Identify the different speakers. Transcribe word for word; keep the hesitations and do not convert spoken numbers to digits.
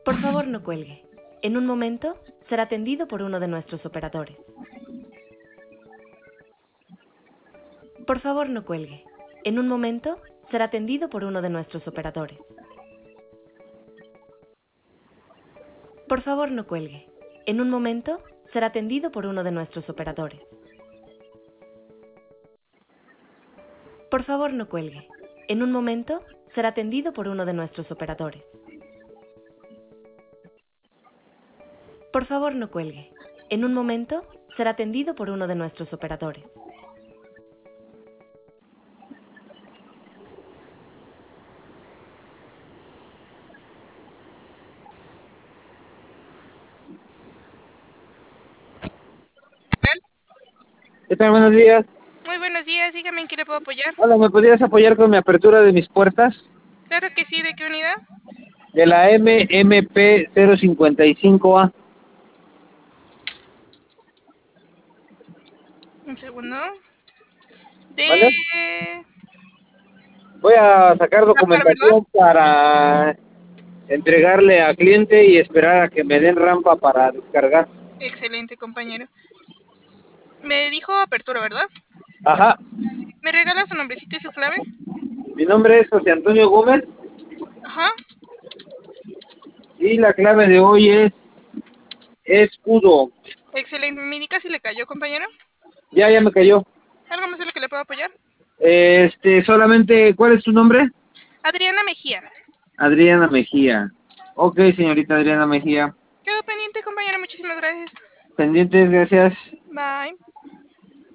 Speaker 1: Por favor, no cuelgue. En un momento será atendido por uno de nuestros operadores. Por favor, no cuelgue. En un momento será atendido por uno de nuestros operadores. Por favor, no cuelgue. En un momento será atendido por uno de nuestros operadores. Por favor, no cuelgue. En un momento será atendido por uno de nuestros operadores. Por favor, no cuelgue. En un momento será atendido por uno de nuestros operadores.
Speaker 2: ¿Qué tal? Buenos días.
Speaker 3: Muy buenos días, dígame en qué le puedo apoyar.
Speaker 2: Hola, ¿me podrías apoyar con mi apertura de mis puertas?
Speaker 3: Claro que sí, ¿de qué unidad?
Speaker 2: De la M M P cero cincuenta y cinco A.
Speaker 3: Un segundo. De
Speaker 2: ¿Vale?
Speaker 3: la
Speaker 2: Voy a sacar
Speaker 3: par, ¿verdad?
Speaker 2: documentación para entregarle a cliente y esperar a que me den rampa para descargar.
Speaker 3: Excelente, compañero. Me dijo apertura, ¿verdad?
Speaker 2: Ajá.
Speaker 3: ¿Me regala su nombrecito y su clave?
Speaker 2: Mi nombre es José Antonio Gómez
Speaker 3: Ajá.
Speaker 2: y la clave de hoy es escudo.
Speaker 3: Excelente. ¿Me indica si le cayó, compañero?
Speaker 2: Ya, ya me cayó.
Speaker 3: ¿Algo más en lo que le puedo apoyar?
Speaker 2: Este, solamente, ¿cuál es tu nombre?
Speaker 3: Adriana Mejía.
Speaker 2: Adriana Mejía. Ok, señorita Adriana Mejía.
Speaker 3: Quedo pendiente, compañero. Muchísimas gracias.
Speaker 2: Pendientes, gracias.
Speaker 3: Bye.